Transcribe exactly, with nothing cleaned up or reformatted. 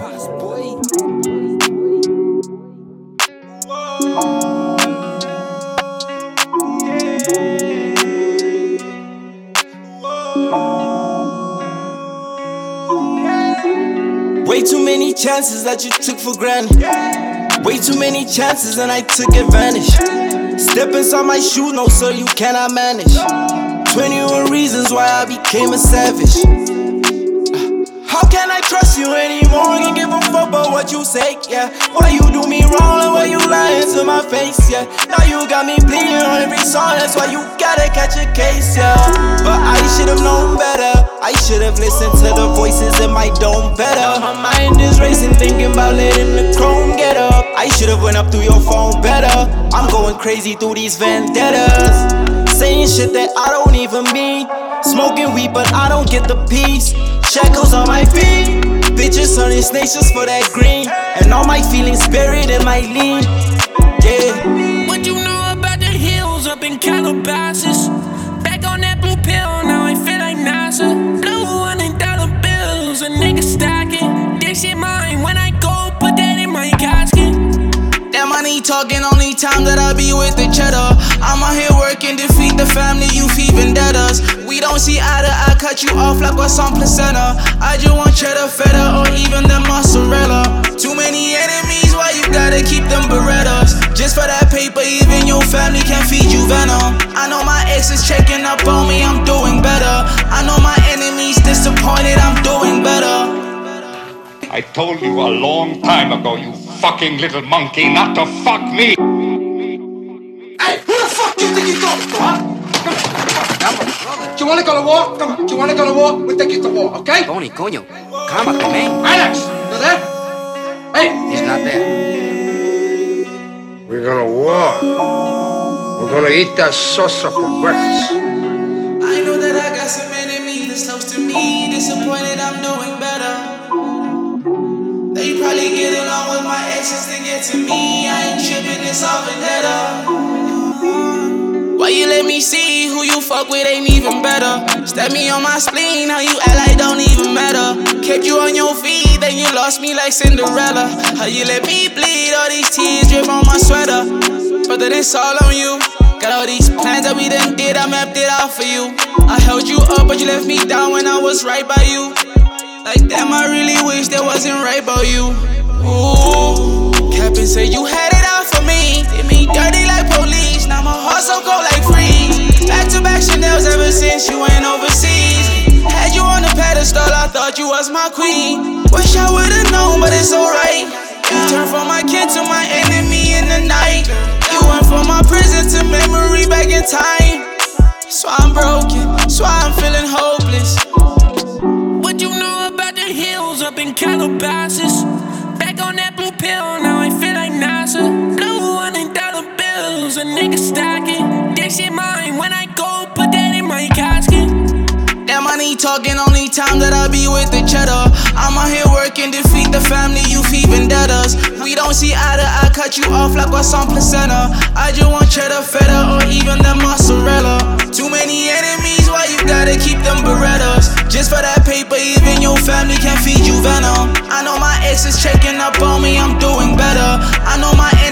Way too many chances that you took for granted. Way too many chances and I took advantage. Step inside my shoes, no sir, you cannot manage. twenty-one reasons why I became a savage. How can I trust you anymore? Can't give a fuck about what you say, yeah. Why you do me wrong and why you lying to my face, yeah. Now you got me bleeding on every song, that's why you gotta catch a case, yeah. But I should've known better. I should've listened to the voices in my dome better. My mind is racing, thinking about letting the chrome get up. I should've went up through your phone better. I'm going crazy through these vendettas, saying shit that I don't even mean. Smoking weed, but I don't get the peace. Shackles on my feet, bitches turning snakes just for that green. And all my feelings buried in my lean, yeah. What you know about the hills up in Calabasas? Back on that blue pill, now I feel like NASA. Blue one hundred dollar bills, a nigga stacking. This shit mine, when I go, put that in my casket. That money talking, only time that I be with the cheddar. I'm out here working, defeat the family, you feed vendettas. We don't see eye to eye, cut you off like what's on placenta. I just want cheddar, feta, or even the mozzarella. Too many enemies, why you gotta keep them Berettas? Just for that paper, even your family can feed you venom. I know my ex is checking up on me, I'm doing better. I know my enemies disappointed, I'm doing better. I told you a long time ago, you fucking little monkey, not to fuck me. Hey, who the fuck do you think you talking to, huh? Come on, come on. Do you wanna go to war? Come on. Do you wanna go to war? We'll take you to war, okay? Tony, coño. Cálmate, man. Alex, you there? Hey! He's not there. We're gonna war. We're gonna eat that salsa for breakfast. I know that I got some enemies that's close to me. Disappointed, I'm doing better. They probably get along with my exes to get to me. I ain't tripping, it's all vendetta. Why you let me see who you fuck with ain't even better? Stab me on my spleen, how you act like don't even matter. Kept you on your feet, then you lost me like Cinderella. How you let me bleed, all these tears drip on my sweater. But then it's all on you. Got all these plans that we done did, I mapped it out for you. I held you up, but you left me down when I was right by you. Like damn, I really wish that wasn't right about you. Ooh, Captain said you had it out for me. Did me dirty like police, now my heart so cold like freeze. Back to back Chanel's ever since you went overseas. Had you on the pedestal, I thought you was my queen. Wish I would've known, but it's alright. You turned from my kin to my enemy in the night. You went from my prison to memory back in time. So I'm broken, so I'm feeling hopeless. What you know about the hills up in Calabasas? Back on that blue pill, now I feel like NASA. Blue one hundred dollar bills, a nigga stacking. This shit mine, when I go, put that in my casket. That money talking, only time that I be with the cheddar. I'm out here working, defeat the family, you feed vendettas. We don't see eye to eye, cut you off like what's on placenta. I just want cheddar, feta, or even the mozzarella. Too many enemies, why you gotta keep them Berettas? Just for that paper, even your family can feed you venom. I know my ex is checking up on me, I'm doing better. I know my